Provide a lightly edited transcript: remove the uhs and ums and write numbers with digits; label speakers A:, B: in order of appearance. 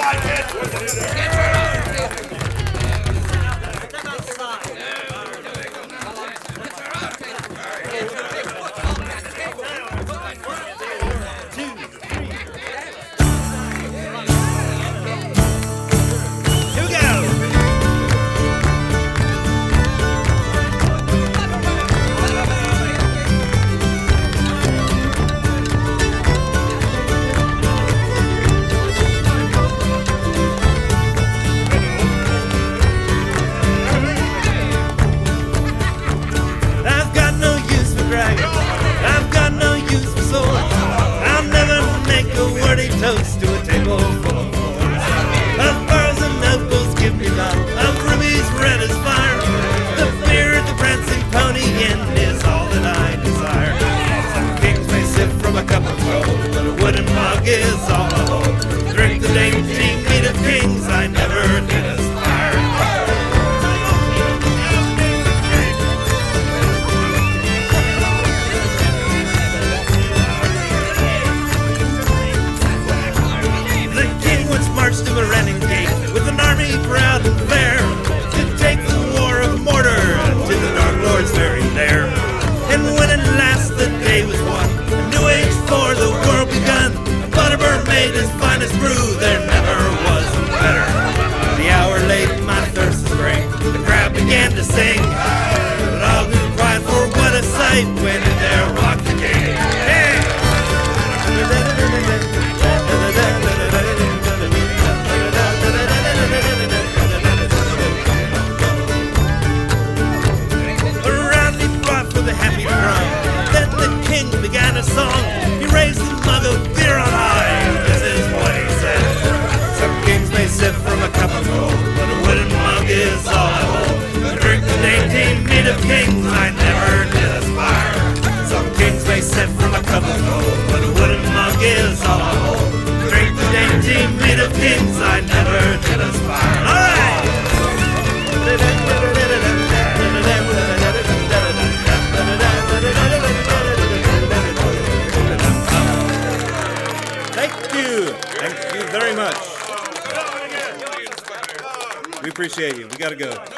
A: Toast to a table full of whores. Of pearls and knuckles give me love, of rubies red as fire. The beard, the prancing pony inn is all that I desire. Some kings may sip from a cup of gold, but a wooden mug is all I hold. Drink the dainty mead of kings I never did aspire. To the Renning Gate with an army proud and fair to take the war of Mordor to the Dark Lord's very lair. And when at last the day was won, a new age for the world begun, Butterbur made his finest brew, there never was better. The hour late, my thirst is great, the crowd began to sing, but all who cried for what a sight when in there walked the king. Hey! Began a song, he raised the mug of beer on high. This is what he said: some kings may sip from a cup of gold, but a wooden mug is all I hold. Drink the dainty mead of kings I never did aspire. Some kings may sip from a cup of gold, but a wooden mug is all I hold. Drink the dainty mead of kings I never did aspire. All right. Thank you very much. We appreciate you. We gotta go.